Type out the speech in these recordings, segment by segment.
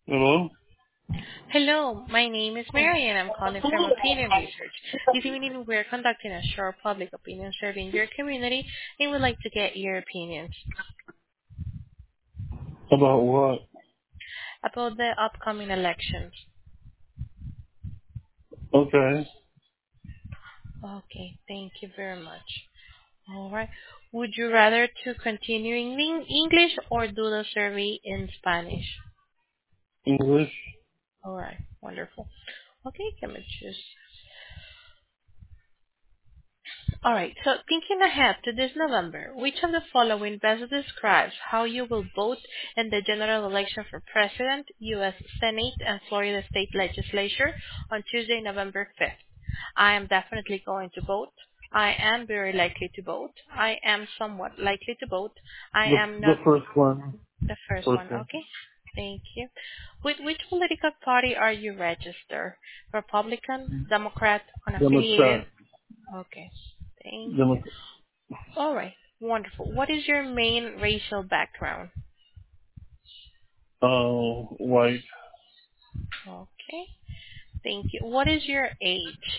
Hello? Hello, my name is Mary and I'm calling from Opinion Research. This evening we're conducting a short public opinion survey in your community and we'd like to get your opinions About what? about the upcoming elections. Okay. Okay, thank you very much. Alright, would you rather to continue in English or do the survey in Spanish? English? Alright, wonderful. Okay, can we choose? All right, so thinking ahead to this November, which of the following best describes how you will vote in the general election for President, U.S. Senate, and Florida State Legislature on Tuesday, November 5th? I am definitely going to vote. I am very likely to vote. I am somewhat likely to vote. I am The not first one. the first First one, one. okay? Thank you. With which political party are you registered? Republican, Democrat, unaffiliated? Democrat. Okay. Thank you. Democrat. All right. Wonderful. What is your main racial background? White. Okay. Thank you. What is your age?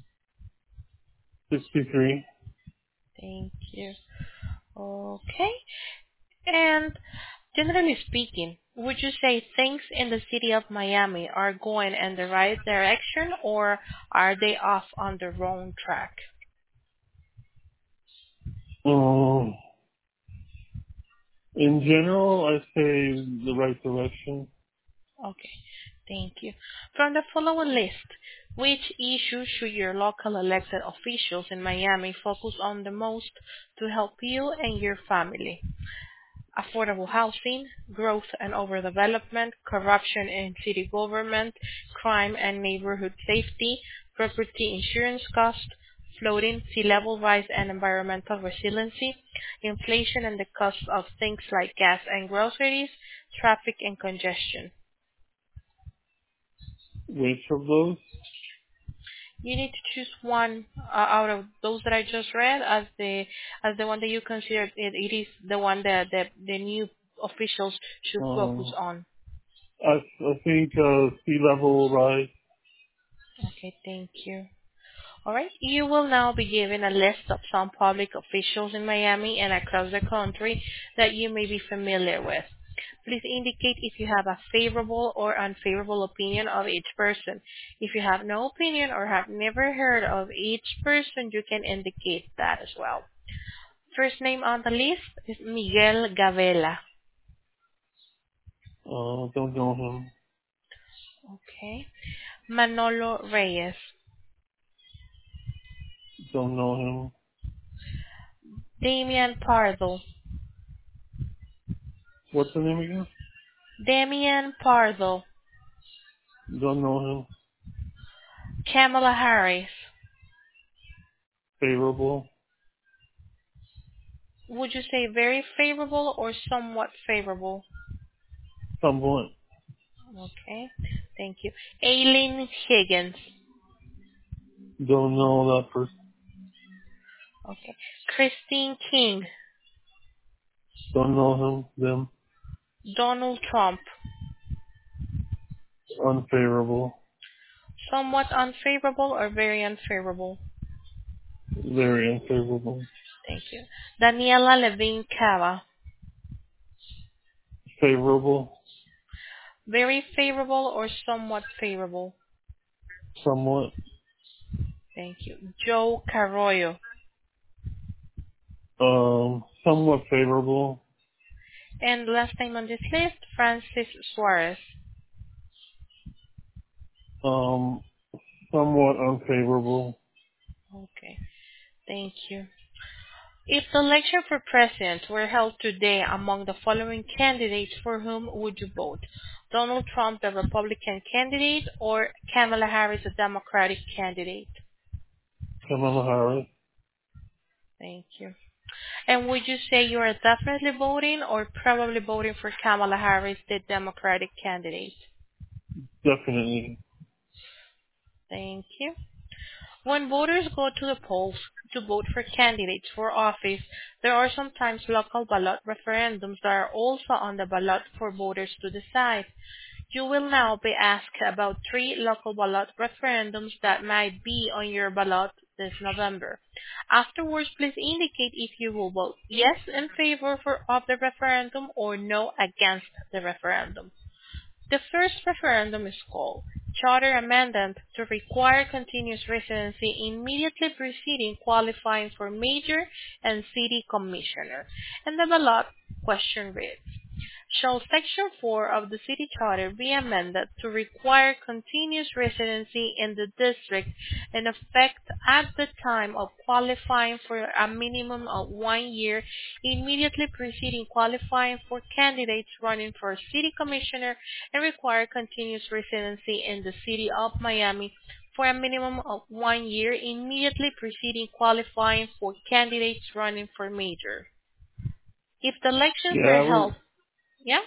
63. Thank you. Okay. And generally speaking, would you say things in the city of Miami are going in the right direction or are they off on the wrong track? Um, in general, I say the right direction. Okay. Thank you. From the following list, which issues should your local elected officials in Miami focus on the most to help you and your family? Affordable housing, growth and overdevelopment, corruption in city government, crime and neighborhood safety, property insurance cost, floating sea level rise and environmental resiliency, inflation and the cost of things like gas and groceries, traffic and congestion. Which of those? You need to choose one out of those that I just read as the one that you consider it is the one that the new officials should focus Um, on. I think, sea level rise. Okay, thank you. All right, you will now be given a list of some public officials in Miami and across the country that you may be familiar with. Please indicate if you have a favorable or unfavorable opinion of each person. If you have no opinion or have never heard of each person, you can indicate that as well. First name on the list is Miguel Gavela. Don't know him. Okay. Manolo Reyes. Don't know him. Damian Pardo. What's the name again? Damian Pardo. Don't know him. Kamala Harris. Favorable. Would you say very favorable or somewhat favorable? Somewhat. Okay. Thank you. Aileen Higgins. Don't know that person. Okay. Christine King. Don't know him. Them. Donald Trump. Unfavorable. Somewhat unfavorable or very unfavorable? Very unfavorable. Thank you. Daniela Levine Cava. Favorable. Very favorable or somewhat favorable? Somewhat. Thank you. Joe Carroyo. Somewhat favorable. And last name on this list, Francis Suarez. Um, Somewhat unfavorable. Okay. Thank you. If the election for president were held today among the following candidates, for whom would you vote? Donald Trump, the Republican candidate, or Kamala Harris, a Democratic candidate? Kamala Harris. Thank you. And would you say you are definitely voting or probably voting for Kamala Harris, the Democratic candidate? Definitely. Thank you. When voters go to the polls to vote for candidates for office, there are sometimes local ballot referendums that are also on the ballot for voters to decide. You will now be asked about three local ballot referendums that might be on your ballot this November. Afterwards, please indicate if you will vote yes in favor of the referendum or no against the referendum. The first referendum is called Charter Amendment to require continuous residency immediately preceding qualifying for mayor and city commissioner, and the ballot question reads: Shall Section 4 of the City Charter be amended to require continuous residency in the district in effect at the time of qualifying for a minimum of 1 year immediately preceding qualifying for candidates running for City Commissioner, and require continuous residency in the City of Miami for a minimum of 1 year immediately preceding qualifying for candidates running for mayor? If the elections Yeah, were held, yeah?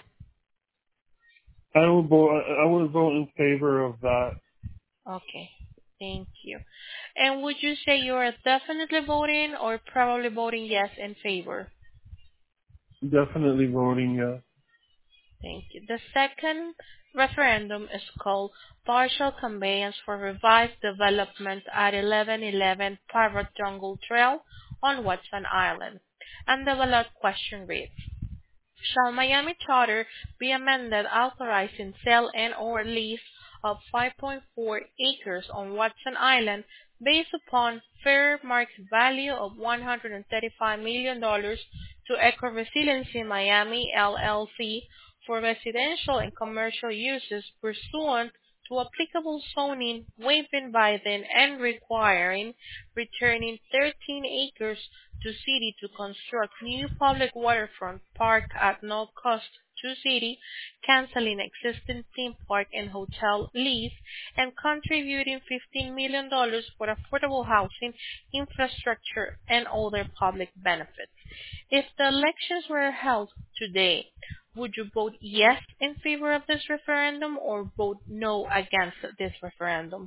I would vote in favor of that. Okay. Thank you. And would you say you are definitely voting or probably voting yes in favor? Definitely voting yes. Thank you. The second referendum is called Partial Conveyance for Revised Development at 1111 Parrot Jungle Trail on Watson Island. And the ballot question reads: Shall Miami Charter be amended authorizing sale and/or lease of 5.4 acres on Watson Island based upon fair market value of $135 million to Eco Resiliency Miami LLC for residential and commercial uses pursuant to applicable zoning, waiving by then and requiring returning 13 acres to city to construct new public waterfront park at no cost to city, canceling existing theme park and hotel lease, and contributing $15 million for affordable housing, infrastructure, and other public benefits. If the elections were held today, would you vote yes in favor of this referendum or vote no against this referendum?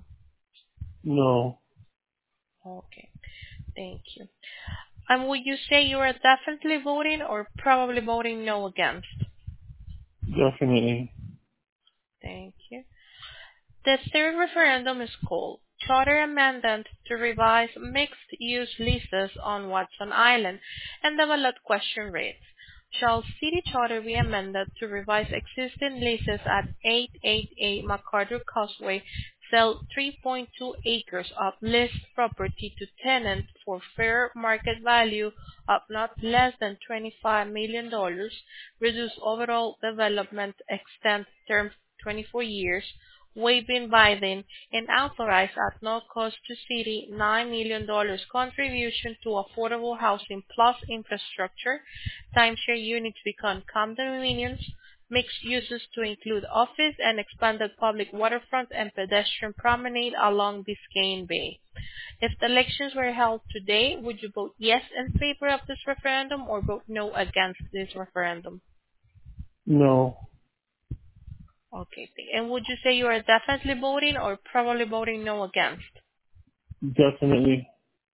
No. Okay, thank you. And would you say you are definitely voting or probably voting no against? Definitely. Thank you. The third referendum is called Charter Amendment to Revise Mixed-Use Leases on Watson Island, and the ballot question reads: Shall City Charter be amended to revise existing leases at 888 MacArthur Causeway, sell 3.2 acres of leased property to tenants for fair market value of not less than $25 million, reduce overall development extent term 24 years, waiving by then, and authorize at no cost to city $9 million contribution to affordable housing plus infrastructure, timeshare units become condominiums, mixed uses to include office and expanded public waterfront and pedestrian promenade along Biscayne Bay. If the elections were held today, would you vote yes in favor of this referendum or vote no against this referendum? No. Okay. And would you say you are definitely voting or probably voting no against? Definitely.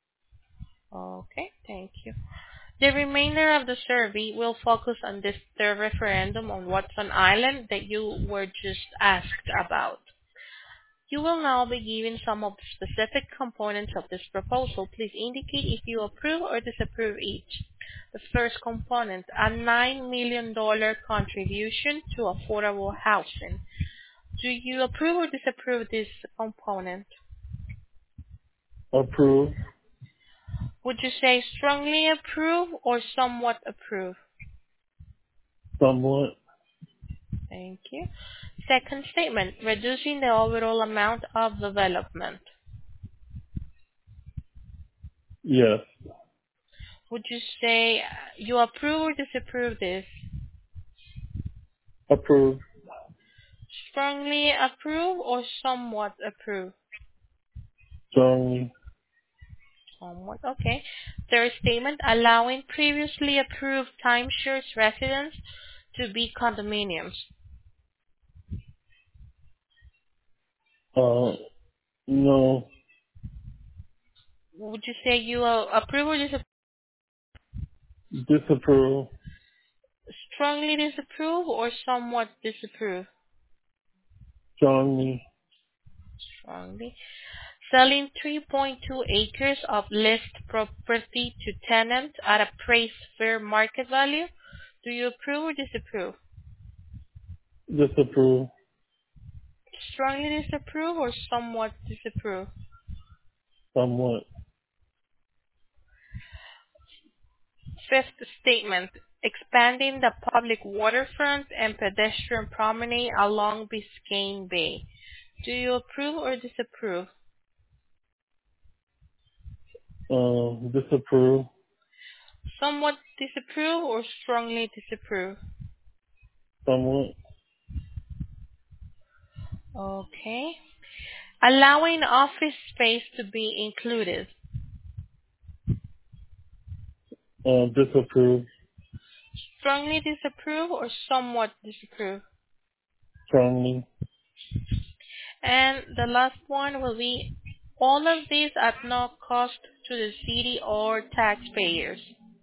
Okay, thank you. The remainder of the survey will focus on this third referendum on Watson Island that you were just asked about. You will now be given some of the specific components of this proposal. Please indicate if you approve or disapprove each. The first component, a $9 million contribution to affordable housing. Do you approve or disapprove this component? Approve. Would you say strongly approve or somewhat approve? Somewhat. Thank you. Second statement, reducing the overall amount of development. Yes. Would you say you approve or disapprove this? Approve. Strongly approve or somewhat approve? Strongly. Somewhat, okay. Third statement, allowing previously approved timeshares residents to be condominiums. No. Would you say you approve or disapprove? Disapprove. Strongly disapprove or somewhat disapprove? strongly, Strongly. Selling 3.2 acres of leased property to tenants at appraised fair market value. Do you approve or disapprove? disapprove, Strongly disapprove or somewhat disapprove? somewhat, Fifth statement. Expanding the public waterfront and pedestrian promenade along Biscayne Bay. Do you approve or disapprove? disapprove, Somewhat disapprove or strongly disapprove? somewhat, Okay. Allowing office space to be included. disapprove, Strongly disapprove or somewhat disapprove? strongly, And the last one will be all of these at no cost to the city or taxpayers.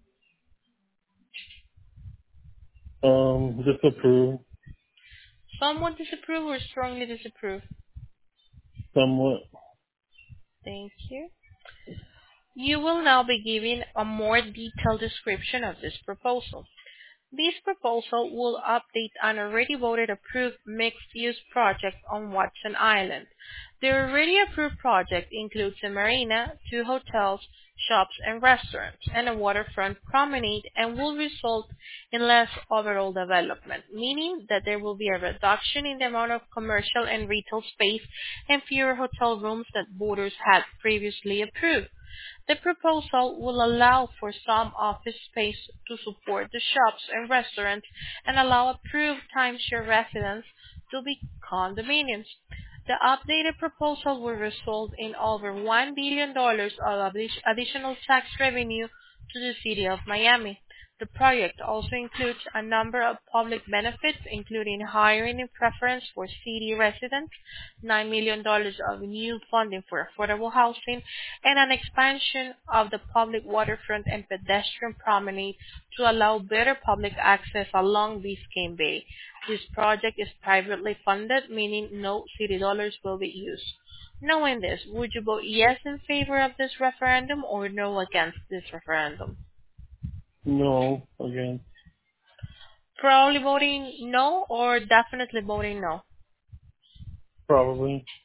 disapprove, Somewhat disapprove or strongly disapprove? somewhat, Thank you. You will now be given a more detailed description of this proposal. This proposal will update an already voted approved mixed-use project on Watson Island. The already approved project includes a marina, 2 hotels, shops and restaurants, and a waterfront promenade and will result in less overall development, meaning that there will be a reduction in the amount of commercial and retail space and fewer hotel rooms that voters had previously approved. The proposal will allow for some office space to support the shops and restaurants and allow approved timeshare residents to be condominiums. The updated proposal will result in over $1 billion of additional tax revenue to the city of Miami. The project also includes a number of public benefits, including hiring in preference for city residents, $9 million of new funding for affordable housing, and an expansion of the public waterfront and pedestrian promenade to allow better public access along Biscayne Bay. This project is privately funded, meaning no city dollars will be used. Knowing this, would you vote yes in favor of this referendum or no against this referendum? no, again, Probably voting no or definitely voting no? probably.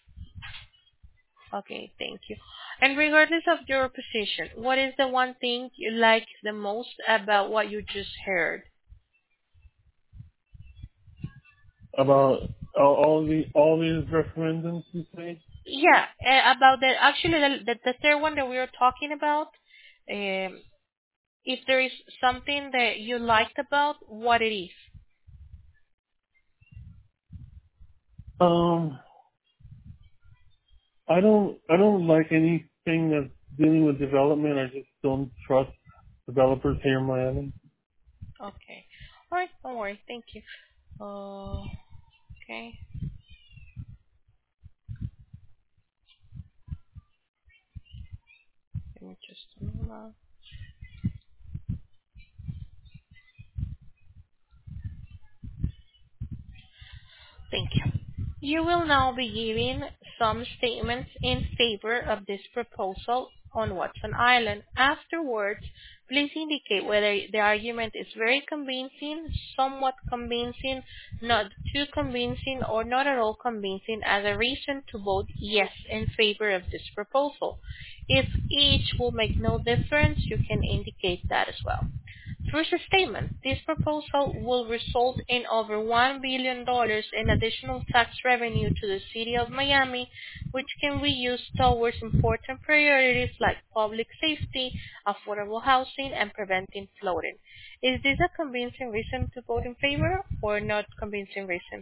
Okay, thank you. And regardless of your position, what is the one thing you like the most about what you just heard? About all these referendums, you say? Yeah, about the actually the third one that we were talking about. If there is something that you liked about what it is. Um, I don't like anything that's dealing with development. I just don't trust developers here in Miami. Okay. All right, don't worry. Thank you. Okay. Give me just a moment. Thank you. You will now be giving some statements in favor of this proposal on Watson Island. Afterwards, please indicate whether the argument is very convincing, somewhat convincing, not too convincing, or not at all convincing as a reason to vote yes in favor of this proposal. If each will make no difference, you can indicate that as well. First statement, this proposal will result in over $1 billion in additional tax revenue to the city of Miami, which can be used towards important priorities like public safety, affordable housing, and preventing flooding. Is this a convincing reason to vote in favor or not convincing reason?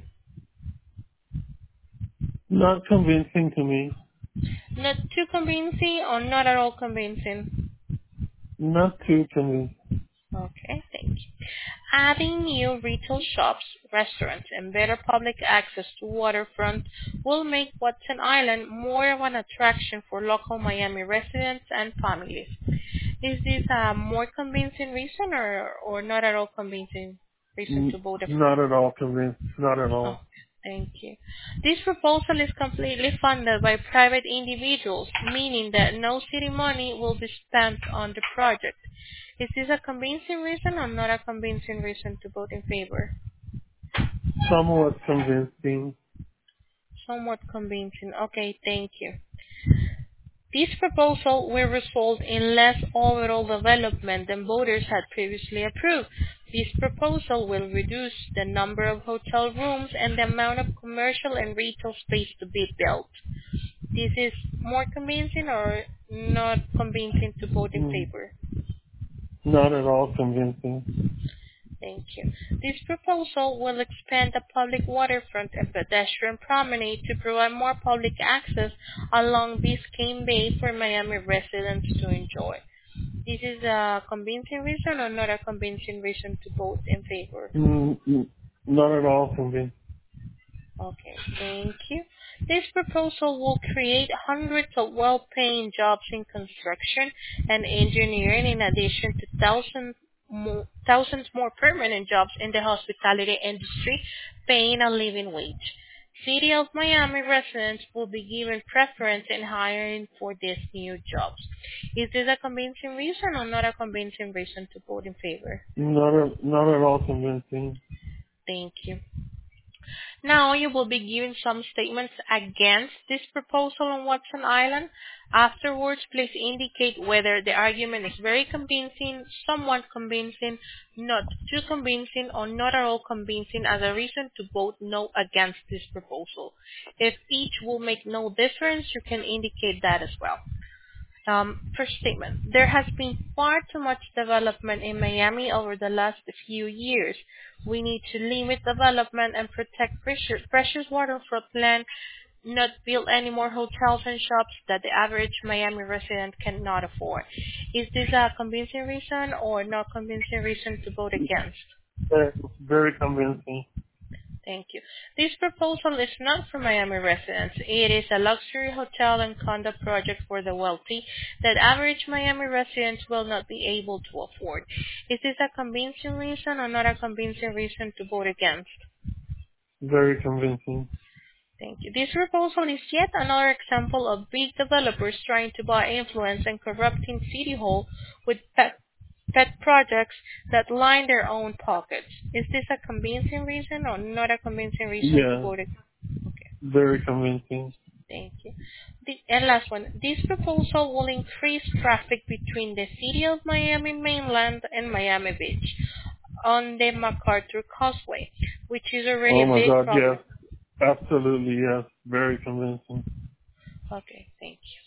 Not convincing to me. Not too convincing or not at all convincing? Not too convincing. Okay, thank you. Adding new retail shops, restaurants, and better public access to waterfront will make Watson Island more of an attraction for local Miami residents and families. Is this a more convincing reason or not at all convincing reason to vote? Not at all convinced. Not at Oh, all. Thank you. This proposal is completely funded by private individuals, meaning that no city money will be spent on the project. Is this a convincing reason or not a convincing reason to vote in favor? Somewhat convincing. Somewhat convincing. Okay, thank you. This proposal will result in less overall development than voters had previously approved. This proposal will reduce the number of hotel rooms and the amount of commercial and retail space to be built. This is more convincing or not convincing to vote in Mm, favor? not at all convincing. Thank you. This proposal will expand the public waterfront and pedestrian promenade to provide more public access along Biscayne Bay for Miami residents to enjoy. This is a convincing reason or not a convincing reason to vote in favor? Not at all convincing. Okay, thank you. This proposal will create hundreds of well-paying jobs in construction and engineering in addition to thousands more permanent jobs in the hospitality industry paying a living wage. City of Miami residents will be given preference in hiring for these new jobs. Is this a convincing reason or not a convincing reason to vote in favor? Not at all convincing. Thank you. Now you will be given some statements against this proposal on Watson Island. Afterwards, please indicate whether the argument is very convincing, somewhat convincing, not too convincing, or not at all convincing as a reason to vote no against this proposal. If each will make no difference, you can indicate that as well. First statement. There has been far too much development in Miami over the last few years. We need to limit development and protect precious waterfront land, not build any more hotels and shops that the average Miami resident cannot afford. Is this a convincing reason or not convincing reason to vote against? Very convincing. Thank you. This proposal is not for Miami residents. It is a luxury hotel and condo project for the wealthy that average Miami residents will not be able to afford. Is this a convincing reason or not a convincing reason to vote against? Very convincing. Thank you. This proposal is yet another example of big developers trying to buy influence and corrupting City Hall with pet projects that line their own pockets. Is this a convincing reason or not a convincing reason to Yeah, vote against? Okay, very convincing. thank you. And last one. This proposal will increase traffic between the City of Miami mainland and Miami Beach on the MacArthur Causeway, which is already Oh a my big God, yes. problem. Absolutely, yes. Very convincing. Okay, thank you.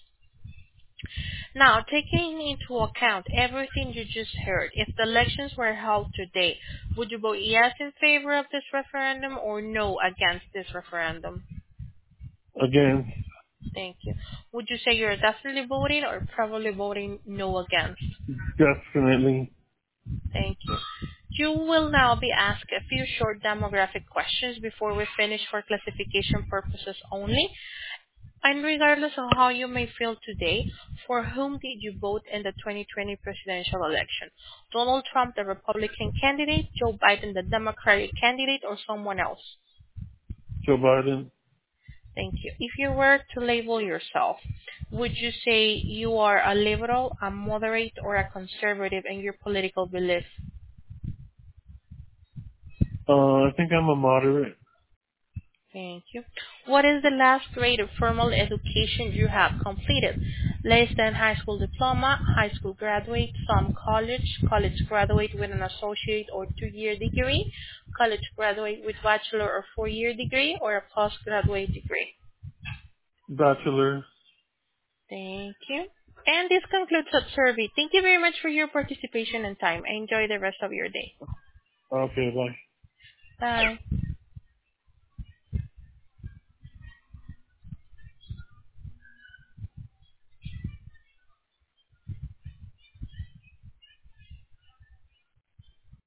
Now, taking into account everything you just heard, if the elections were held today, would you vote yes in favor of this referendum or no against this referendum? Again, Thank you. Would you say you're definitely voting or probably voting no against? definitely. Thank you. You will now be asked a few short demographic questions before we finish for classification purposes only. And regardless of how you may feel today, for whom did you vote in the 2020 presidential election? Donald Trump, the Republican candidate, Joe Biden, the Democratic candidate, or someone else? Joe Biden, Thank you. If you were to label yourself, would you say you are a liberal, a moderate, or a conservative in your political belief? I think I'm a moderate. Thank you. What is the last grade of formal education you have completed? Less than high school diploma, high school graduate, some college graduate with an associate or 2-year degree, college graduate with bachelor or 4-year degree, or a postgraduate degree. Bachelor. Thank you. And this concludes our survey. Thank you very much for your participation and time. Enjoy the rest of your day. Okay, bye. Bye.